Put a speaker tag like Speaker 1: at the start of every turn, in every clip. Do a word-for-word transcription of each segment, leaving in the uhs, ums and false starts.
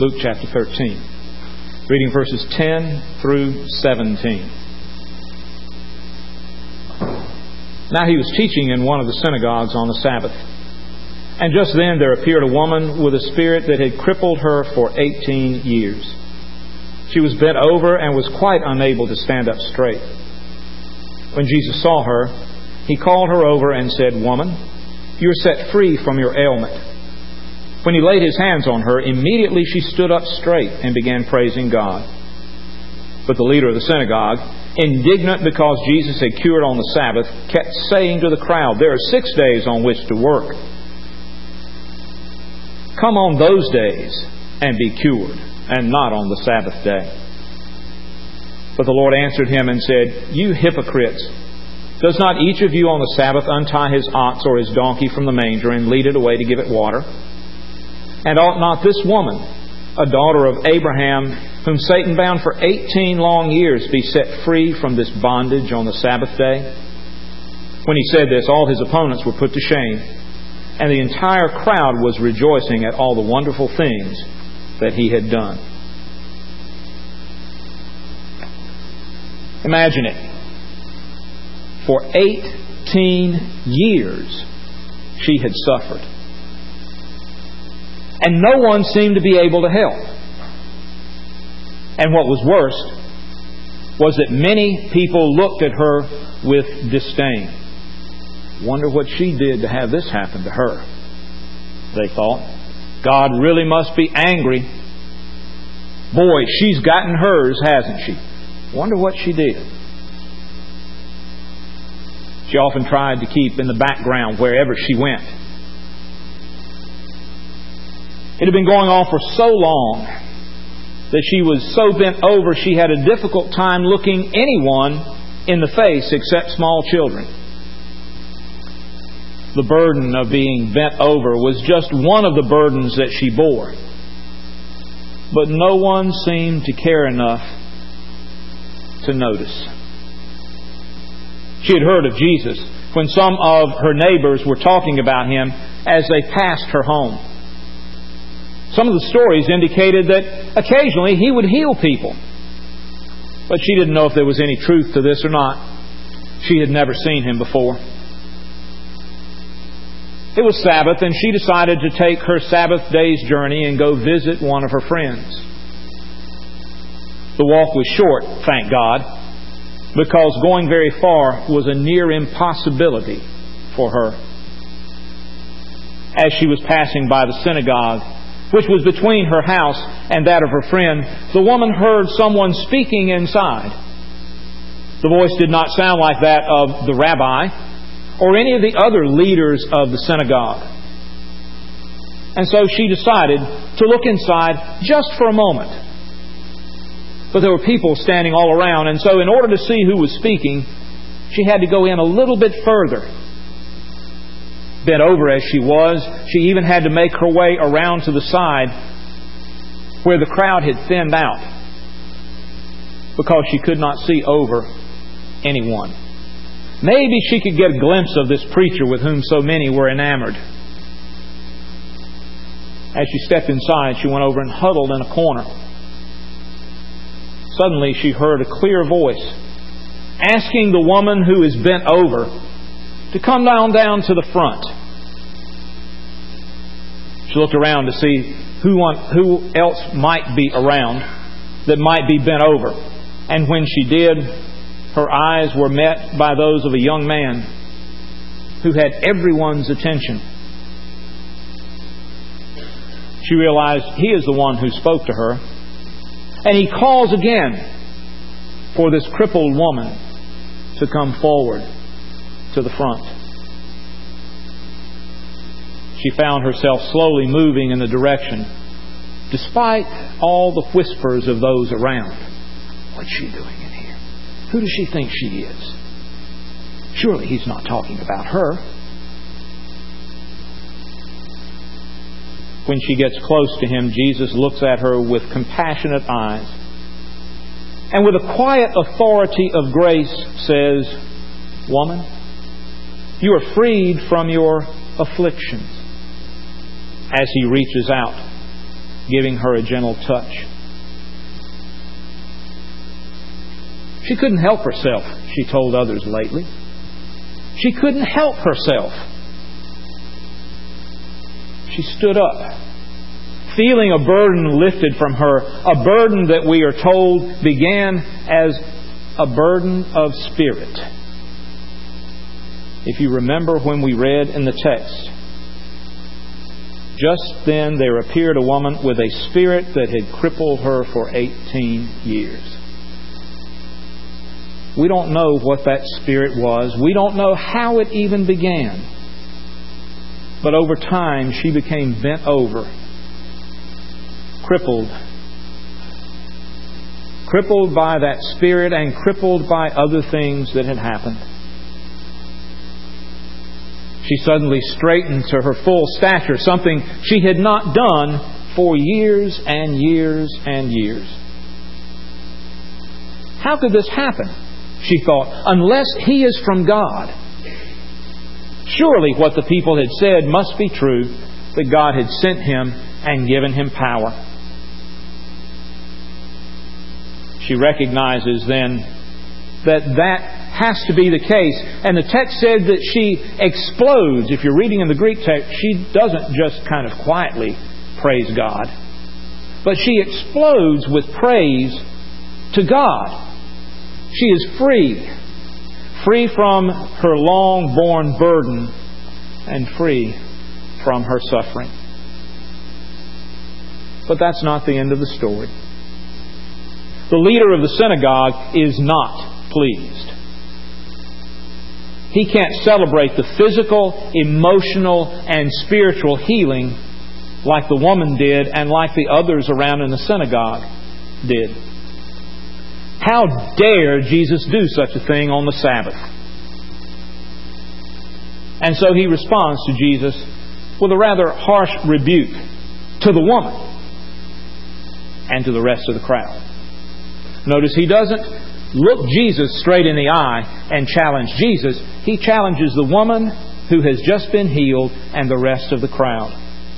Speaker 1: Luke chapter thirteen, reading verses ten through seventeen. Now he was teaching in one of the synagogues on the Sabbath. And just then there appeared a woman with a spirit that had crippled her for eighteen years. She was bent over and was quite unable to stand up straight. When Jesus saw her, He called her over and said, "Woman, you are set free from your ailment." When He laid His hands on her, immediately she stood up straight and began praising God. But the leader of the synagogue, indignant because Jesus had cured on the Sabbath, kept saying to the crowd, "There are six days on which to work. Come on those days and be cured, and not on the Sabbath day." But the Lord answered him and said, "You hypocrites! Does not each of you on the Sabbath untie his ox or his donkey from the manger and lead it away to give it water? And ought not this woman, a daughter of Abraham, whom Satan bound for eighteen long years, be set free from this bondage on the Sabbath day?" When He said this, all His opponents were put to shame, and the entire crowd was rejoicing at all the wonderful things that He had done. Imagine it. For eighteen years she had suffered. And no one seemed to be able to help. And what was worse was that many people looked at her with disdain. Wonder what she did to have this happen to her, they thought. God really must be angry. Boy, she's gotten hers, hasn't she? Wonder what she did. She often tried to keep in the background wherever she went. It had been going on for so long that she was so bent over she had a difficult time looking anyone in the face except small children. The burden of being bent over was just one of the burdens that she bore. But no one seemed to care enough to notice. She had heard of Jesus when some of her neighbors were talking about Him as they passed her home. Some of the stories indicated that occasionally He would heal people. But she didn't know if there was any truth to this or not. She had never seen Him before. It was Sabbath, and she decided to take her Sabbath day's journey and go visit one of her friends. The walk was short, thank God, because going very far was a near impossibility for her. As she was passing by the synagogue, which was between her house and that of her friend, the woman heard someone speaking inside. The voice did not sound like that of the rabbi or any of the other leaders of the synagogue. And so she decided to look inside just for a moment. But there were people standing all around, and so in order to see who was speaking, she had to go in a little bit further. Bent over as she was, she even had to make her way around to the side where the crowd had thinned out, because she could not see over anyone. Maybe she could get a glimpse of this preacher with whom so many were enamored. As she stepped inside, she went over and huddled in a corner. Suddenly she heard a clear voice asking the woman who is bent over to come down down to the front. She looked around to see who, one, who else might be around that might be bent over. And when she did, her eyes were met by those of a young man who had everyone's attention. She realized he is the one who spoke to her. And he calls again for this crippled woman to come forward to the front. She found herself slowly moving in the direction, despite all the whispers of those around. What's she doing in here? Who does she think she is? Surely He's not talking about her. When she gets close to Him, Jesus looks at her with compassionate eyes, and with a quiet authority of grace says, "Woman, you are freed from your afflictions," as He reaches out giving her a gentle touch. She couldn't help herself, she told others lately. She couldn't help herself. She stood up, feeling a burden lifted from her, a burden that we are told began as a burden of spirit. If you remember when we read in the text, just then there appeared a woman with a spirit that had crippled her for eighteen years. We don't know what that spirit was. We don't know how it even began. But over time, she became bent over, crippled. Crippled by that spirit and crippled by other things that had happened. She suddenly straightened to her full stature, something she had not done for years and years and years. How could this happen? She thought, unless He is from God. Surely what the people had said must be true, that God had sent Him and given Him power. She recognizes then that that has to be the case. And the text said that she explodes. If you're reading in the Greek text, she doesn't just kind of quietly praise God, but she explodes with praise to God. She is free, free from her long-borne burden and free from her suffering. But that's not the end of the story. The leader of the synagogue is not pleased. He can't celebrate the physical, emotional, and spiritual healing like the woman did and like the others around in the synagogue did. How dare Jesus do such a thing on the Sabbath? And so he responds to Jesus with a rather harsh rebuke to the woman and to the rest of the crowd. Notice he doesn't look Jesus straight in the eye and challenge Jesus. He challenges the woman who has just been healed and the rest of the crowd.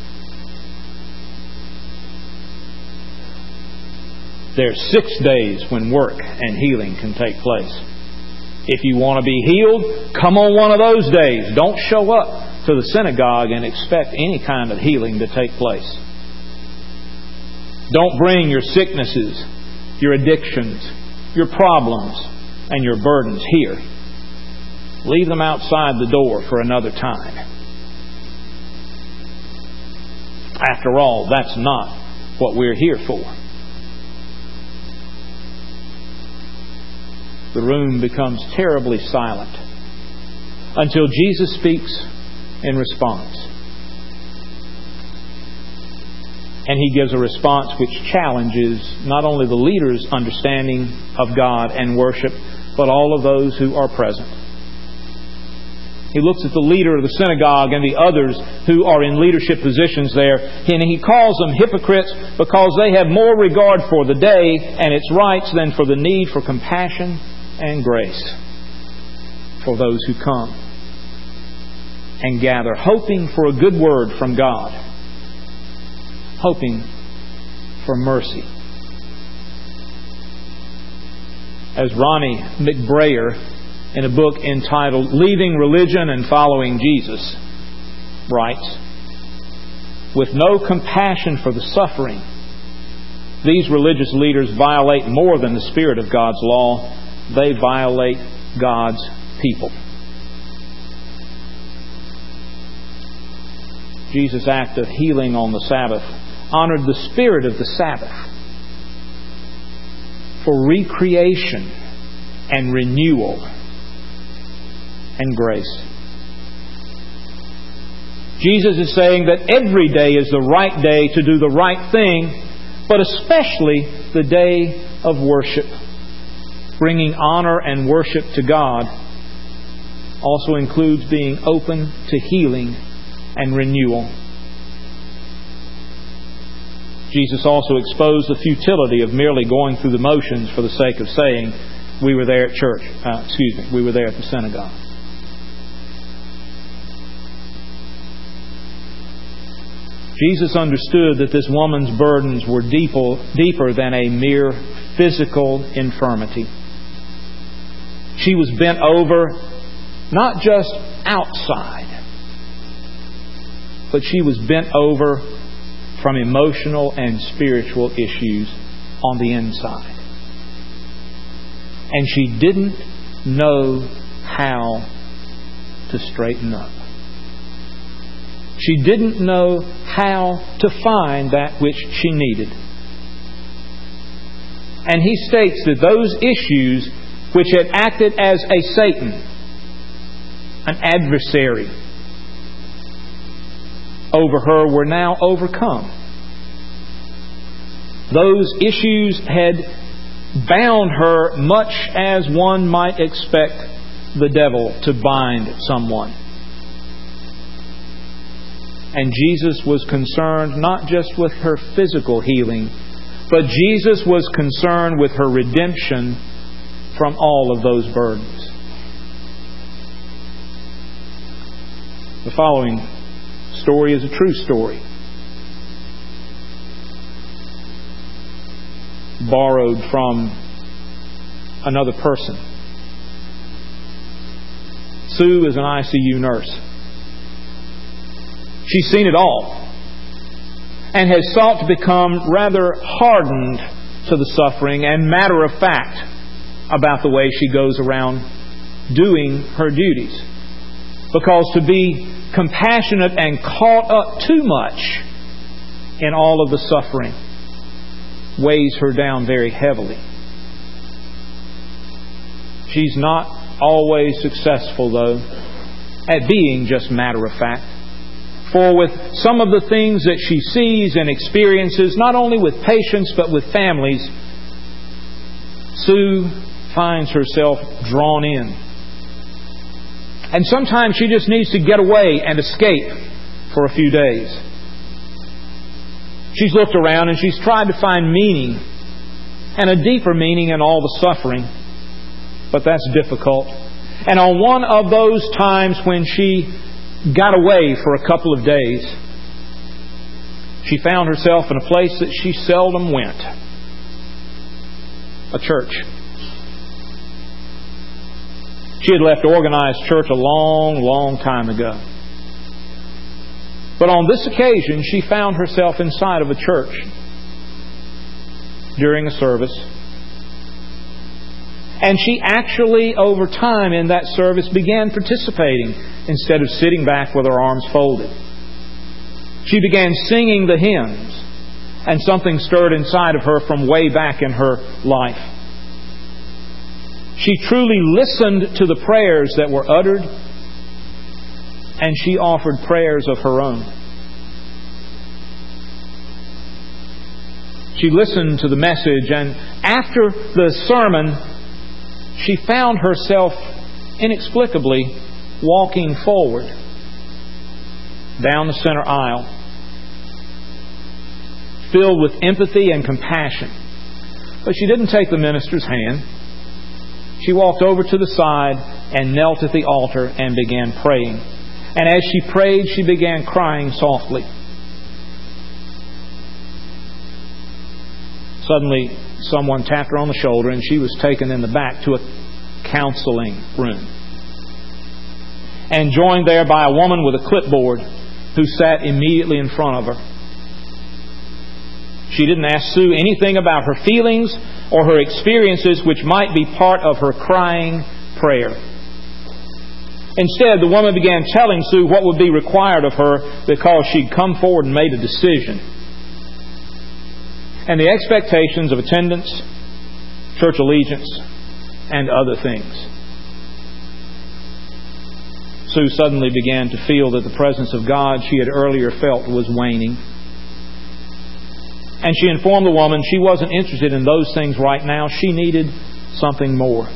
Speaker 1: There's six days when work and healing can take place. If you want to be healed, come on one of those days. Don't show up to the synagogue and expect any kind of healing to take place. Don't bring your sicknesses, your addictions, your problems, and your burdens here. Leave them outside the door for another time. After all, that's not what we're here for. The room becomes terribly silent until Jesus speaks in response. And He gives a response which challenges not only the leader's understanding of God and worship, but all of those who are present. He looks at the leader of the synagogue and the others who are in leadership positions there, and He calls them hypocrites because they have more regard for the day and its rights than for the need for compassion and grace for those who come and gather, hoping for a good word from God, hoping for mercy. As Ronnie McBrayer, in a book entitled Leaving Religion and Following Jesus, writes, with no compassion for the suffering, these religious leaders violate more than the spirit of God's law. They violate God's people. Jesus' act of healing on the Sabbath honored the spirit of the Sabbath for recreation and renewal and grace. Jesus is saying that every day is the right day to do the right thing, but especially the day of worship. Bringing honor and worship to God also includes being open to healing and renewal. Jesus also exposed the futility of merely going through the motions for the sake of saying, we were there at church. Uh, excuse me, we were there at the synagogue. Jesus understood that this woman's burdens were deeper, deeper than a mere physical infirmity. She was bent over not just outside, but she was bent over from emotional and spiritual issues on the inside. And she didn't know how to straighten up. She didn't know how to find that which she needed. And he states that those issues which had acted as a Satan, an adversary over her, were now overcome. Those issues had bound her much as one might expect the devil to bind someone. And Jesus was concerned not just with her physical healing, but Jesus was concerned with her redemption from all of those burdens. The following story is a true story, borrowed from another person. Sue is an I C U nurse. She's seen it all and has sought to become rather hardened to the suffering and matter of fact about the way she goes around doing her duties. Because to be compassionate and caught up too much in all of the suffering weighs her down very heavily. She's not always successful, though, at being just matter of fact. For with some of the things that she sees and experiences, not only with patients but with families, Sue finds herself drawn in. And sometimes she just needs to get away and escape for a few days. She's looked around and she's tried to find meaning, and a deeper meaning in all the suffering. But that's difficult. And on one of those times when she got away for a couple of days, she found herself in a place that she seldom went. A church. She had left organized church a long, long time ago. But on this occasion, she found herself inside of a church during a service. And she actually, over time in that service, began participating instead of sitting back with her arms folded. She began singing the hymns, and something stirred inside of her from way back in her life. She truly listened to the prayers that were uttered, and she offered prayers of her own. She listened to the message, and after the sermon, she found herself inexplicably walking forward down the center aisle, filled with empathy and compassion. But she didn't take the minister's hand. She walked over to the side and knelt at the altar and began praying. And as she prayed, she began crying softly. Suddenly, someone tapped her on the shoulder, and she was taken in the back to a counseling room, and joined there by a woman with a clipboard who sat immediately in front of her. She didn't ask Sue anything about her feelings or her experiences, which might be part of her crying prayer. Instead, the woman began telling Sue what would be required of her because she'd come forward and made a decision, and the expectations of attendance, church allegiance, and other things. Sue suddenly began to feel that the presence of God she had earlier felt was waning. And she informed the woman she wasn't interested in those things right now. She needed something more.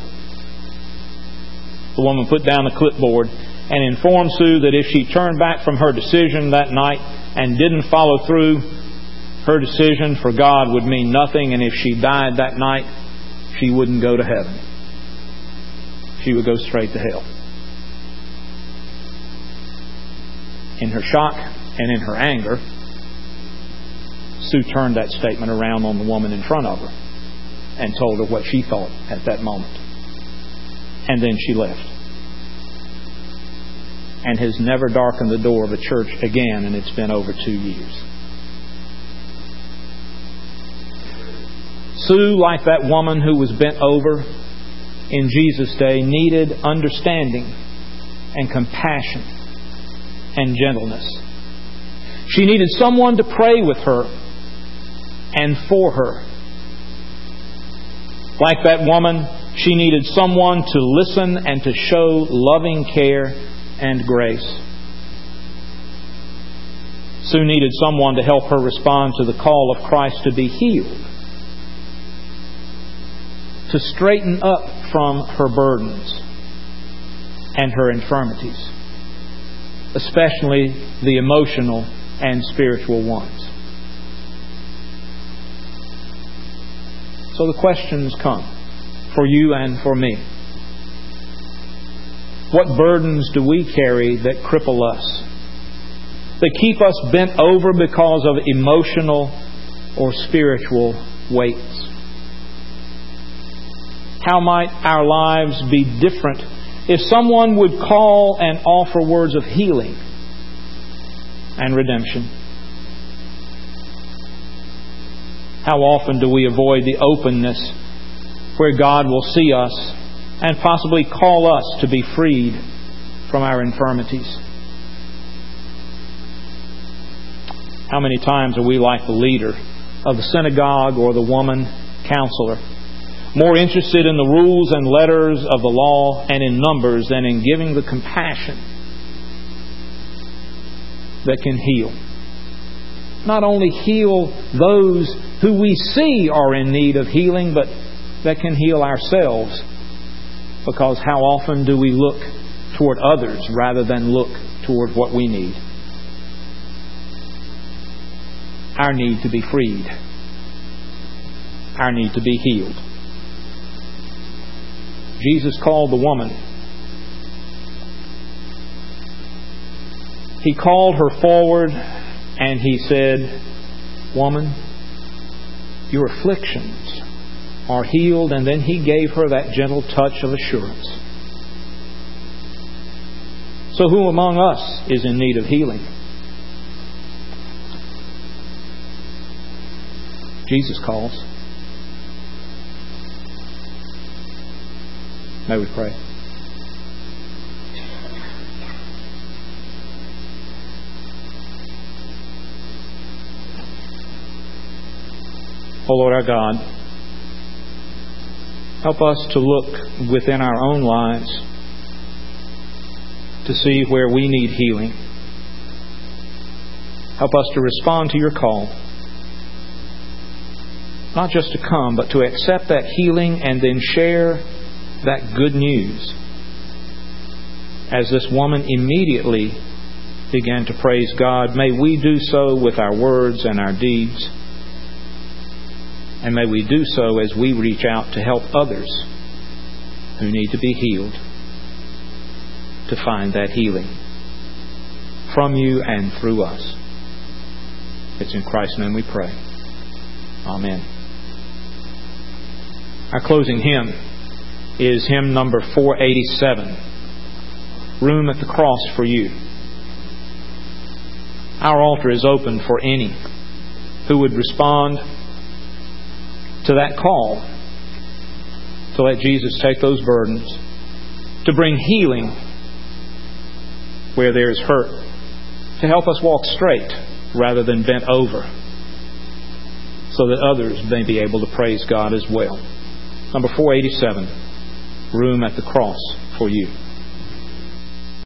Speaker 1: The woman put down the clipboard and informed Sue that if she turned back from her decision that night and didn't follow through, her decision for God would mean nothing, and if she died that night, she wouldn't go to heaven. She would go straight to hell. In her shock and in her anger, Sue turned that statement around on the woman in front of her and told her what she thought at that moment. And then she left. And has never darkened the door of a church again, and it's been over two years. Sue, like that woman who was bent over in Jesus' day, needed understanding and compassion and gentleness. She needed someone to pray with her and for her. Like that woman, she needed someone to listen and to show loving care and grace. Sue needed someone to help her respond to the call of Christ to be healed, to straighten up from her burdens and her infirmities, especially the emotional and spiritual ones. So the questions come for you and for me. What burdens do we carry that cripple us, that keep us bent over because of emotional or spiritual weights? How might our lives be different if someone would call and offer words of healing and redemption? How often do we avoid the openness where God will see us and possibly call us to be freed from our infirmities? How many times are we like the leader of the synagogue or the woman counselor, more interested in the rules and letters of the law and in numbers than in giving the compassion that can heal? Not only heal those who we see are in need of healing, but that can heal ourselves. Because how often do we look toward others rather than look toward what we need? Our need to be freed. Our need to be healed. Jesus called the woman. He called her forward and He said, "Woman, your afflictions are healed." And then He gave her that gentle touch of assurance. So who among us is in need of healing? Jesus calls. May we pray. O Lord our God, help us to look within our own lives to see where we need healing. Help us to respond to your call. Not just to come, but to accept that healing and then share that good news. As this woman immediately began to praise God, may we do so with our words and our deeds. And may we do so as we reach out to help others who need to be healed to find that healing from you and through us. It's in Christ's name we pray. Amen. Our closing hymn is hymn number four eighty-seven, Room at the Cross for You. Our altar is open for any who would respond to that call to let Jesus take those burdens, to bring healing where there is hurt, to help us walk straight rather than bent over, so that others may be able to praise God as well. Number four eighty-seven, Room at the Cross for You.